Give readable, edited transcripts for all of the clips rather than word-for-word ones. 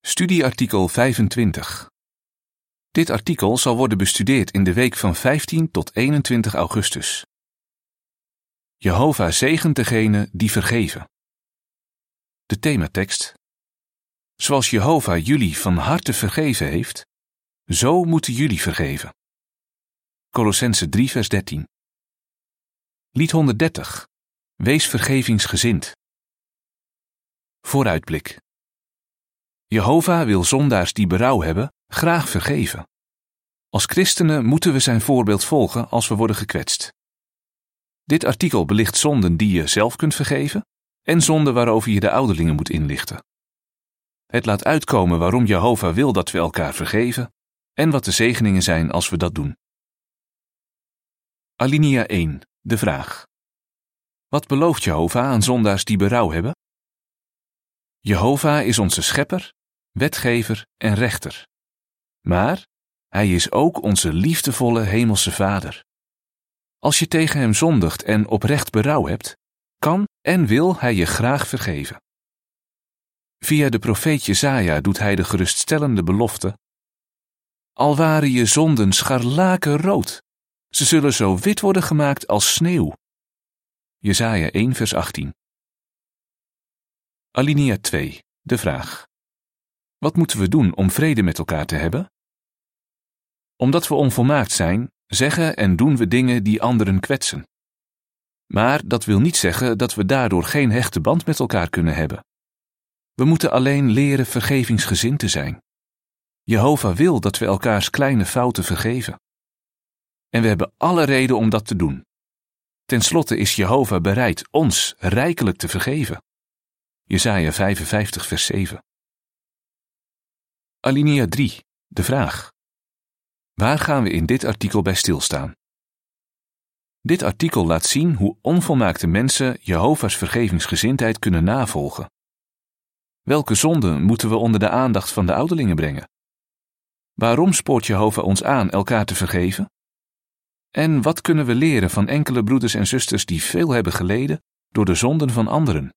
Studieartikel 25. Dit artikel zal worden bestudeerd in de week van 15 tot 21 augustus. Jehovah zegent degenen die vergeven. De thematekst. Zoals Jehovah jullie van harte vergeven heeft, zo moeten jullie vergeven. Kolossenzen 3 vers 13. Lied 130. Wees vergevingsgezind. Vooruitblik. Jehovah wil zondaars die berouw hebben graag vergeven. Als christenen moeten we zijn voorbeeld volgen als we worden gekwetst. Dit artikel belicht zonden die je zelf kunt vergeven en zonden waarover je de ouderlingen moet inlichten. Het laat uitkomen waarom Jehovah wil dat we elkaar vergeven en wat de zegeningen zijn als we dat doen. Alinea 1. De vraag. Wat belooft Jehovah aan zondaars die berouw hebben? Jehovah is onze schepper, wetgever en rechter. Maar hij is ook onze liefdevolle hemelse Vader. Als je tegen hem zondigt en oprecht berouw hebt, kan en wil hij je graag vergeven. Via de profeet Jesaja doet hij de geruststellende belofte: al waren je zonden scharlakenrood, ze zullen zo wit worden gemaakt als sneeuw. Jesaja 1 vers 18. Alinea 2. De vraag. Wat moeten we doen om vrede met elkaar te hebben? Omdat we onvolmaakt zijn, zeggen en doen we dingen die anderen kwetsen. Maar dat wil niet zeggen dat we daardoor geen hechte band met elkaar kunnen hebben. We moeten alleen leren vergevingsgezind te zijn. Jehovah wil dat we elkaars kleine fouten vergeven. En we hebben alle reden om dat te doen. Ten slotte is Jehovah bereid ons rijkelijk te vergeven. Jesaja 55 vers 7. Alinea 3. De vraag. Waar gaan we in dit artikel bij stilstaan? Dit artikel laat zien hoe onvolmaakte mensen Jehovah's vergevingsgezindheid kunnen navolgen. Welke zonden moeten we onder de aandacht van de ouderlingen brengen? Waarom spoort Jehovah ons aan elkaar te vergeven? En wat kunnen we leren van enkele broeders en zusters die veel hebben geleden door de zonden van anderen?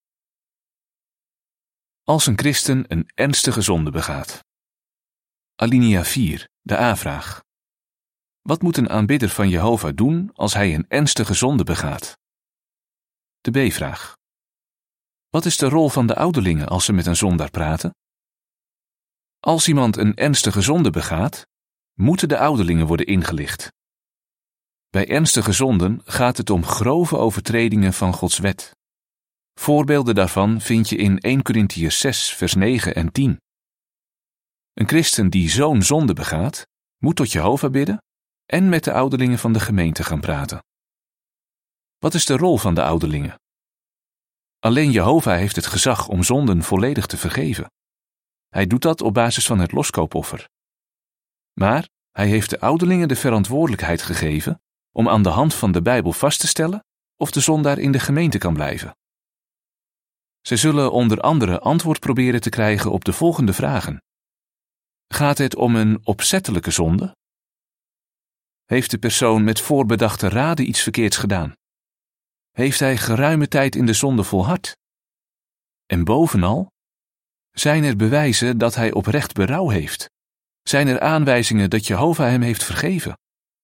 Als een christen een ernstige zonde begaat. Alinea 4. De A-vraag. Wat moet een aanbidder van Jehovah doen als hij een ernstige zonde begaat? De B-vraag. Wat is de rol van de ouderlingen als ze met een zondaar praten? Als iemand een ernstige zonde begaat, moeten de ouderlingen worden ingelicht. Bij ernstige zonden gaat het om grove overtredingen van Gods wet. Voorbeelden daarvan vind je in 1 Korintiërs 6 vers 9 en 10. Een christen die zo'n zonde begaat, moet tot Jehovah bidden en met de ouderlingen van de gemeente gaan praten. Wat is de rol van de ouderlingen? Alleen Jehovah heeft het gezag om zonden volledig te vergeven. Hij doet dat op basis van het loskoopoffer. Maar hij heeft de ouderlingen de verantwoordelijkheid gegeven om aan de hand van de Bijbel vast te stellen of de zondaar in de gemeente kan blijven. Zij zullen onder andere antwoord proberen te krijgen op de volgende vragen. Gaat het om een opzettelijke zonde? Heeft de persoon met voorbedachte raden iets verkeerds gedaan? Heeft hij geruime tijd in de zonde volhard? En bovenal, zijn er bewijzen dat hij oprecht berouw heeft? Zijn er aanwijzingen dat Jehovah hem heeft vergeven?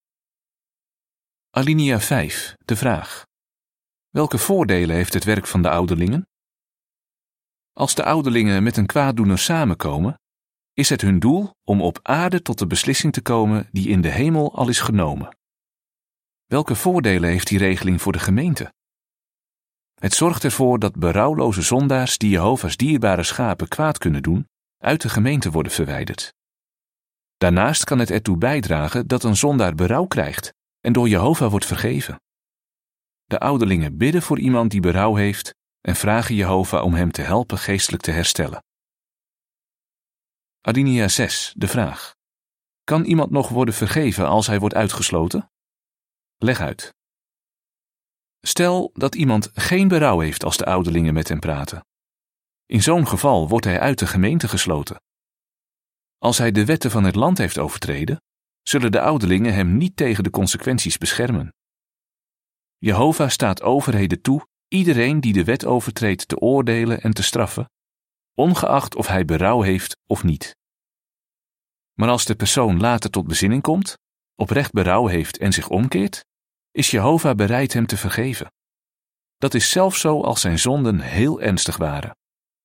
Alinea 5. De vraag. Welke voordelen heeft het werk van de ouderlingen? Als de ouderlingen met een kwaaddoener samenkomen, is het hun doel om op aarde tot de beslissing te komen die in de hemel al is genomen. Welke voordelen heeft die regeling voor de gemeente? Het zorgt ervoor dat berouwloze zondaars die Jehovah's dierbare schapen kwaad kunnen doen, uit de gemeente worden verwijderd. Daarnaast kan het ertoe bijdragen dat een zondaar berouw krijgt en door Jehovah wordt vergeven. De ouderlingen bidden voor iemand die berouw heeft en vragen Jehovah om hem te helpen geestelijk te herstellen. Alinea 6. De vraag. Kan iemand nog worden vergeven als hij wordt uitgesloten? Leg uit. Stel dat iemand geen berouw heeft als de ouderlingen met hem praten. In zo'n geval wordt hij uit de gemeente gesloten. Als hij de wetten van het land heeft overtreden, zullen de ouderlingen hem niet tegen de consequenties beschermen. Jehovah staat overheden toe iedereen die de wet overtreedt te oordelen en te straffen, ongeacht of hij berouw heeft of niet. Maar als de persoon later tot bezinning komt, oprecht berouw heeft en zich omkeert, is Jehovah bereid hem te vergeven. Dat is zelfs zo als zijn zonden heel ernstig waren.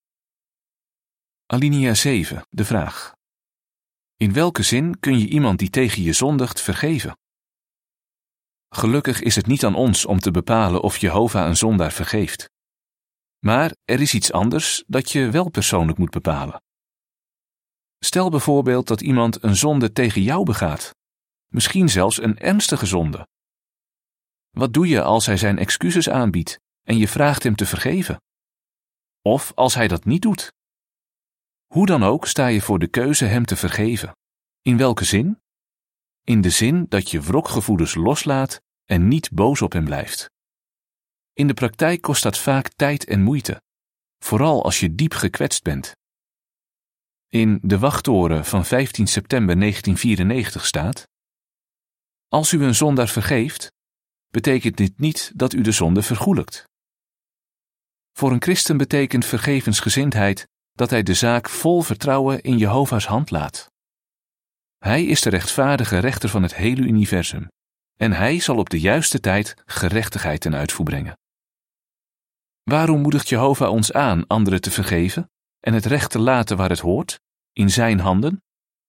Alinea 7, de vraag. In welke zin kun je iemand die tegen je zondigt vergeven? Gelukkig is het niet aan ons om te bepalen of Jehovah een zondaar vergeeft. Maar er is iets anders dat je wel persoonlijk moet bepalen. Stel bijvoorbeeld dat iemand een zonde tegen jou begaat, misschien zelfs een ernstige zonde. Wat doe je als hij zijn excuses aanbiedt en je vraagt hem te vergeven? Of als hij dat niet doet? Hoe dan ook sta je voor de keuze hem te vergeven. In welke zin? In de zin dat je wrokgevoelens loslaat en niet boos op hem blijft. In de praktijk kost dat vaak tijd en moeite, vooral als je diep gekwetst bent. In De Wachttoren van 15 september 1994 staat: Als u een zondaar vergeeft, betekent dit niet dat u de zonde vergoelijkt. Voor een christen betekent vergevensgezindheid dat hij de zaak vol vertrouwen in Jehovah's hand laat. Hij is de rechtvaardige rechter van het hele universum en hij zal op de juiste tijd gerechtigheid ten uitvoer brengen. Waarom moedigt Jehovah ons aan anderen te vergeven en het recht te laten waar het hoort, in zijn handen?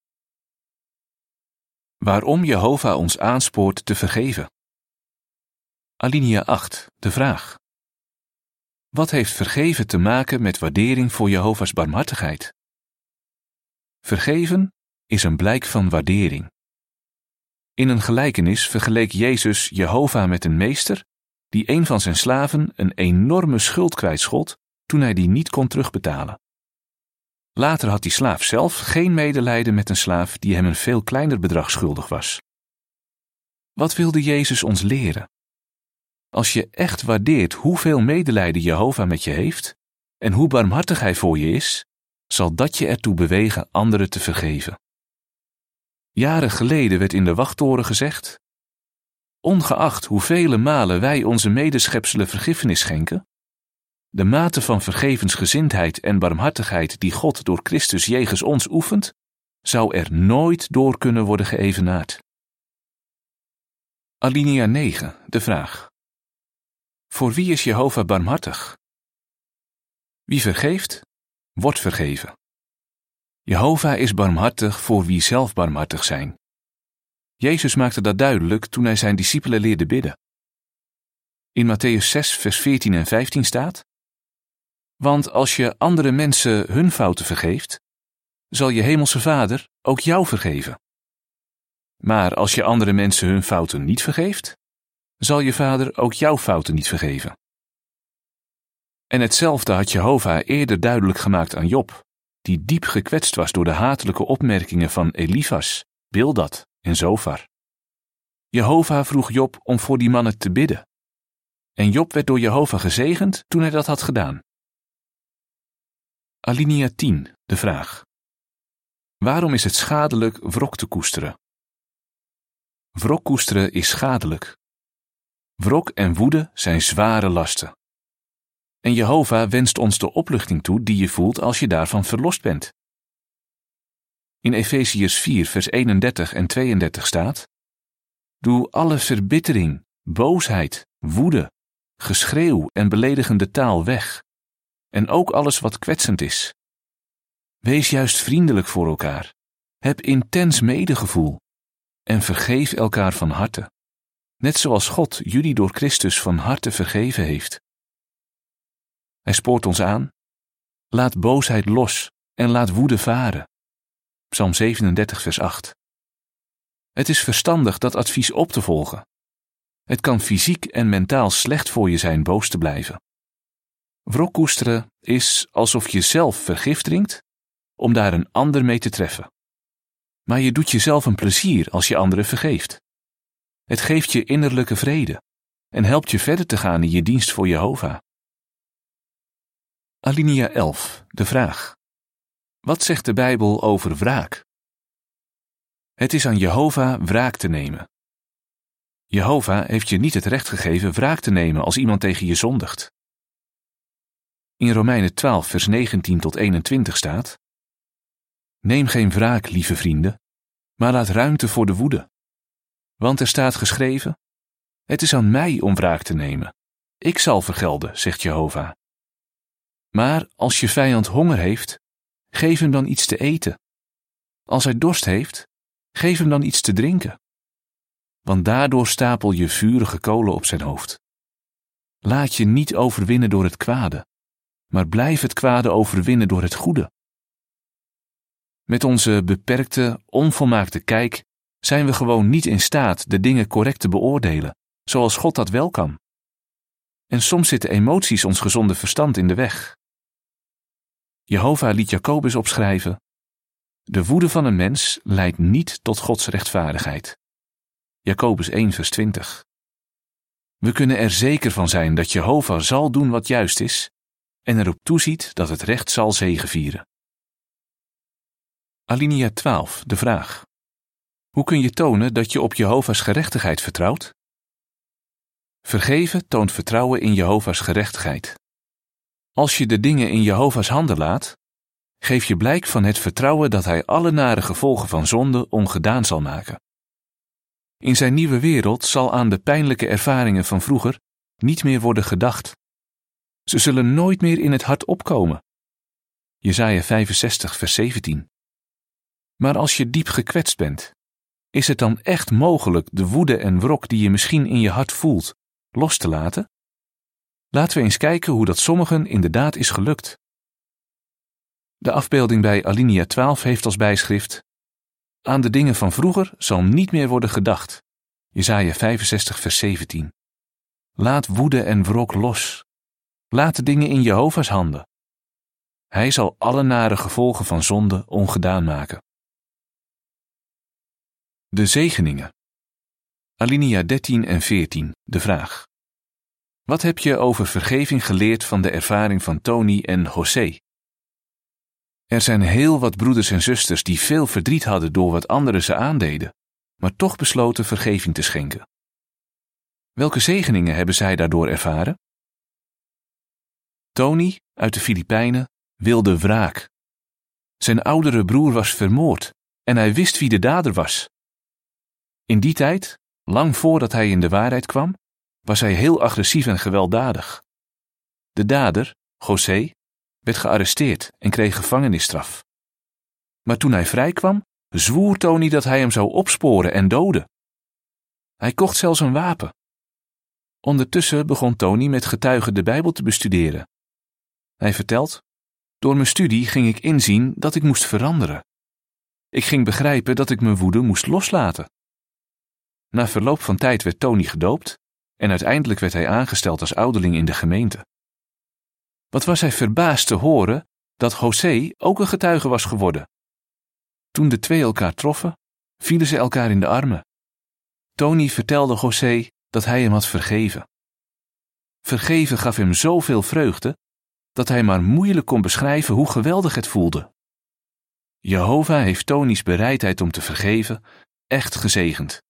Waarom Jehovah ons aanspoort te vergeven? Alinea 8, de vraag. Wat heeft vergeven te maken met waardering voor Jehovah's barmhartigheid? Vergeven is een blijk van waardering. In een gelijkenis vergeleek Jezus Jehovah met een meester die een van zijn slaven een enorme schuld kwijtschold toen hij die niet kon terugbetalen. Later had die slaaf zelf geen medelijden met een slaaf die hem een veel kleiner bedrag schuldig was. Wat wilde Jezus ons leren? Als je echt waardeert hoeveel medelijden Jehovah met je heeft en hoe barmhartig hij voor je is, zal dat je ertoe bewegen anderen te vergeven. Jaren geleden werd in de Wachttoren gezegd: ongeacht hoeveel malen wij onze medeschepselen vergiffenis schenken, de mate van vergevensgezindheid en barmhartigheid die God door Christus jegens ons oefent, zou er nooit door kunnen worden geëvenaard. Alinea 9, de vraag. Voor wie is Jehovah barmhartig? Wie vergeeft, wordt vergeven. Jehovah is barmhartig voor wie zelf barmhartig zijn. Jezus maakte dat duidelijk toen hij zijn discipelen leerde bidden. In Mattheüs 6, vers 14 en 15 staat: Want als je andere mensen hun fouten vergeeft, zal je hemelse Vader ook jou vergeven. Maar als je andere mensen hun fouten niet vergeeft, zal je Vader ook jouw fouten niet vergeven. En hetzelfde had Jehovah eerder duidelijk gemaakt aan Job, die diep gekwetst was door de hatelijke opmerkingen van Elifas, Bildad en Zofar. Jehovah vroeg Job om voor die mannen te bidden. En Job werd door Jehovah gezegend toen hij dat had gedaan. Alinea 10, de vraag. Waarom is het schadelijk wrok te koesteren? Wrok koesteren is schadelijk. Wrok en woede zijn zware lasten. En Jehovah wenst ons de opluchting toe die je voelt als je daarvan verlost bent. In Efeziërs 4, vers 31 en 32 staat: Doe alle verbittering, boosheid, woede, geschreeuw en beledigende taal weg, en ook alles wat kwetsend is. Wees juist vriendelijk voor elkaar, heb intens medegevoel en vergeef elkaar van harte, net zoals God jullie door Christus van harte vergeven heeft. Hij spoort ons aan: laat boosheid los en laat woede varen. Psalm 37, vers 8. Het is verstandig dat advies op te volgen. Het kan fysiek en mentaal slecht voor je zijn boos te blijven. Wrok koesteren is alsof je zelf vergif drinkt om daar een ander mee te treffen. Maar je doet jezelf een plezier als je anderen vergeeft. Het geeft je innerlijke vrede en helpt je verder te gaan in je dienst voor Jehovah. Alinea 11, de vraag. Wat zegt de Bijbel over wraak? Het is aan Jehovah wraak te nemen. Jehovah heeft je niet het recht gegeven wraak te nemen als iemand tegen je zondigt. In Romeinen 12 vers 19 tot 21 staat: Neem geen wraak, lieve vrienden, maar laat ruimte voor de woede. Want er staat geschreven: Het is aan mij om wraak te nemen. Ik zal vergelden, zegt Jehovah. Maar als je vijand honger heeft, geef hem dan iets te eten. Als hij dorst heeft, geef hem dan iets te drinken. Want daardoor stapel je vurige kolen op zijn hoofd. Laat je niet overwinnen door het kwade, maar blijf het kwade overwinnen door het goede. Met onze beperkte, onvolmaakte kijk zijn we gewoon niet in staat de dingen correct te beoordelen, zoals God dat wel kan. En soms zitten emoties ons gezonde verstand in de weg. Jehovah liet Jacobus opschrijven: De woede van een mens leidt niet tot Gods rechtvaardigheid. Jacobus 1 vers 20. We kunnen er zeker van zijn dat Jehovah zal doen wat juist is en erop toeziet dat het recht zal zegevieren. Alinea 12, de vraag: Hoe kun je tonen dat je op Jehovah's gerechtigheid vertrouwt? Vergeven toont vertrouwen in Jehovah's gerechtigheid. Als je de dingen in Jehovah's handen laat, geef je blijk van het vertrouwen dat hij alle nare gevolgen van zonde ongedaan zal maken. In zijn nieuwe wereld zal aan de pijnlijke ervaringen van vroeger niet meer worden gedacht. Ze zullen nooit meer in het hart opkomen. Jesaja 65 vers 17. Maar als je diep gekwetst bent, is het dan echt mogelijk de woede en wrok die je misschien in je hart voelt, los te laten? Laten we eens kijken hoe dat sommigen inderdaad is gelukt. De afbeelding bij Alinea 12 heeft als bijschrift: Aan de dingen van vroeger zal niet meer worden gedacht. Jesaja 65 vers 17. Laat woede en wrok los. Laat de dingen in Jehovah's handen. Hij zal alle nare gevolgen van zonde ongedaan maken. De zegeningen. Alinea 13 en 14, de vraag: Wat heb je over vergeving geleerd van de ervaring van Tony en José? Er zijn heel wat broeders en zusters die veel verdriet hadden door wat anderen ze aandeden, maar toch besloten vergeving te schenken. Welke zegeningen hebben zij daardoor ervaren? Tony, uit de Filipijnen, wilde wraak. Zijn oudere broer was vermoord en hij wist wie de dader was. In die tijd, lang voordat hij in de waarheid kwam, was hij heel agressief en gewelddadig. De dader, José, werd gearresteerd en kreeg gevangenisstraf. Maar toen hij vrijkwam, zwoer Tony dat hij hem zou opsporen en doden. Hij kocht zelfs een wapen. Ondertussen begon Tony met getuigen de Bijbel te bestuderen. Hij vertelt: Door mijn studie ging ik inzien dat ik moest veranderen. Ik ging begrijpen dat ik mijn woede moest loslaten. Na verloop van tijd werd Tony gedoopt en uiteindelijk werd hij aangesteld als ouderling in de gemeente. Wat was hij verbaasd te horen dat José ook een getuige was geworden. Toen de twee elkaar troffen, vielen ze elkaar in de armen. Tony vertelde José dat hij hem had vergeven. Vergeven gaf hem zoveel vreugde dat hij maar moeilijk kon beschrijven hoe geweldig het voelde. Jehovah heeft Tony's bereidheid om te vergeven echt gezegend.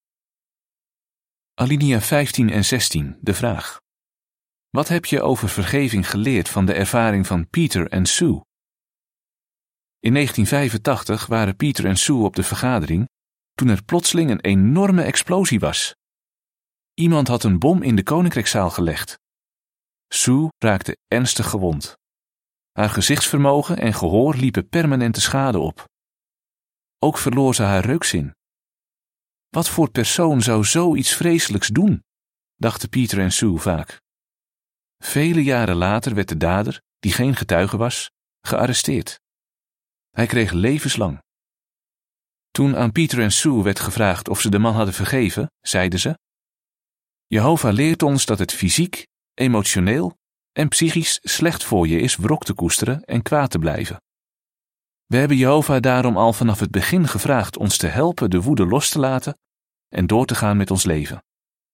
Alinea 15 en 16, de vraag: Wat heb je over vergeving geleerd van de ervaring van Peter en Sue? In 1985 waren Peter en Sue op de vergadering toen er plotseling een enorme explosie was. Iemand had een bom in de koninkrijkszaal gelegd. Sue raakte ernstig gewond. Haar gezichtsvermogen en gehoor liepen permanente schade op. Ook verloor ze haar reukzin. Wat voor persoon zou zoiets vreselijks doen, dachten Peter en Sue vaak. Vele jaren later werd de dader, die geen getuige was, gearresteerd. Hij kreeg levenslang. Toen aan Peter en Sue werd gevraagd of ze de man hadden vergeven, zeiden ze: Jehovah leert ons dat het fysiek, emotioneel en psychisch slecht voor je is wrok te koesteren en kwaad te blijven. We hebben Jehovah daarom al vanaf het begin gevraagd ons te helpen de woede los te laten en door te gaan met ons leven.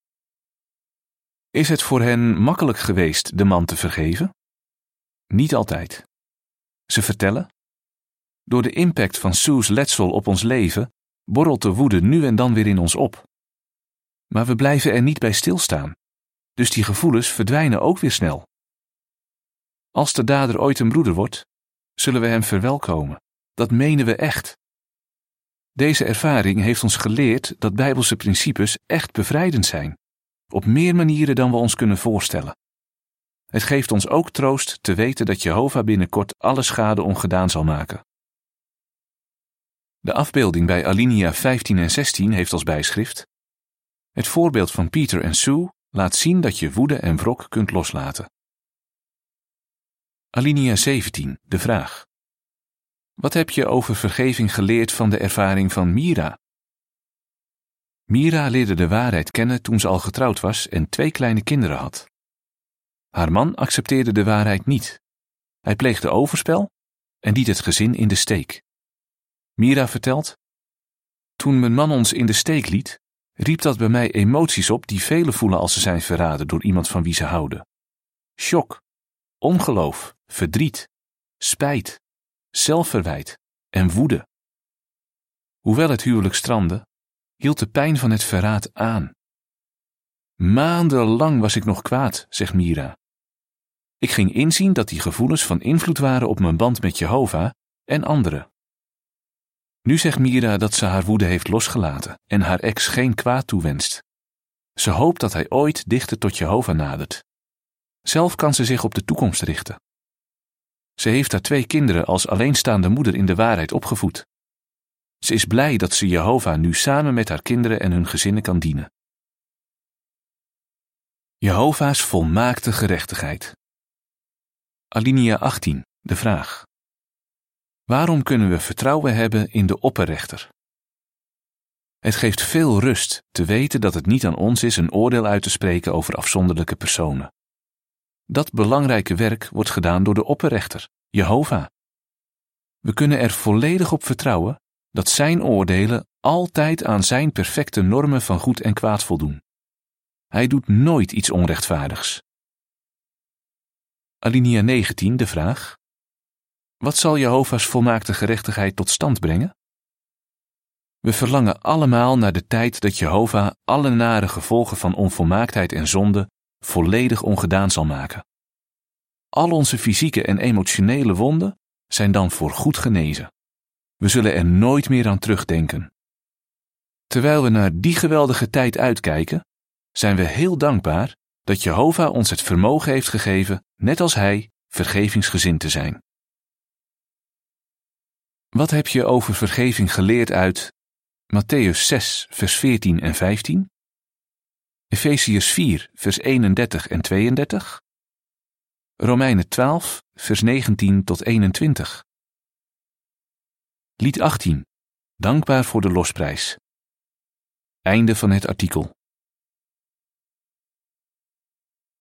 Is het voor hen makkelijk geweest de man te vergeven? Niet altijd. Ze vertellen: Door de impact van Sue's letsel op ons leven borrelt de woede nu en dan weer in ons op. Maar we blijven er niet bij stilstaan, dus die gevoelens verdwijnen ook weer snel. Als de dader ooit een broeder wordt, zullen we hem verwelkomen. Dat menen we echt. Deze ervaring heeft ons geleerd dat Bijbelse principes echt bevrijdend zijn, op meer manieren dan we ons kunnen voorstellen. Het geeft ons ook troost te weten dat Jehovah binnenkort alle schade ongedaan zal maken. De afbeelding bij alinea 15 en 16 heeft als bijschrift: het voorbeeld van Pieter en Sue laat zien dat je woede en wrok kunt loslaten. Alinea 17, de vraag: wat heb je over vergeving geleerd van de ervaring van Mira? Mira leerde de waarheid kennen toen ze al getrouwd was en 2 kleine kinderen had. Haar man accepteerde de waarheid niet. Hij pleegde overspel en liet het gezin in de steek. Mira vertelt: toen mijn man ons in de steek liet, riep dat bij mij emoties op die velen voelen als ze zijn verraden door iemand van wie ze houden. Shock, ongeloof, verdriet, spijt, zelfverwijt en woede. Hoewel het huwelijk strandde, hield de pijn van het verraad aan. Maandenlang was ik nog kwaad, zegt Mira. Ik ging inzien dat die gevoelens van invloed waren op mijn band met Jehovah en anderen. Nu zegt Mira dat ze haar woede heeft losgelaten en haar ex geen kwaad toewenst. Ze hoopt dat hij ooit dichter tot Jehovah nadert. Zelf kan ze zich op de toekomst richten. Ze heeft haar 2 kinderen als alleenstaande moeder in de waarheid opgevoed. Ze is blij dat ze Jehovah nu samen met haar kinderen en hun gezinnen kan dienen. Jehovah's volmaakte gerechtigheid. Alinea 18, de vraag: waarom kunnen we vertrouwen hebben in de opperrechter? Het geeft veel rust te weten dat het niet aan ons is een oordeel uit te spreken over afzonderlijke personen. Dat belangrijke werk wordt gedaan door de opperrechter, Jehovah. We kunnen er volledig op vertrouwen dat zijn oordelen altijd aan zijn perfecte normen van goed en kwaad voldoen. Hij doet nooit iets onrechtvaardigs. Alinea 19, de vraag: wat zal Jehovah's volmaakte gerechtigheid tot stand brengen? We verlangen allemaal naar de tijd dat Jehovah alle nare gevolgen van onvolmaaktheid en zonde volledig ongedaan zal maken. Al onze fysieke en emotionele wonden zijn dan voorgoed genezen. We zullen er nooit meer aan terugdenken. Terwijl we naar die geweldige tijd uitkijken, zijn we heel dankbaar dat Jehovah ons het vermogen heeft gegeven, net als hij, vergevingsgezind te zijn. Wat heb je over vergeving geleerd uit Mattheüs 6, vers 14 en 15? Efeziërs 4, vers 31 en 32? Romeinen 12, vers 19 tot 21? Lied 18. Dankbaar voor de losprijs. Einde van het artikel.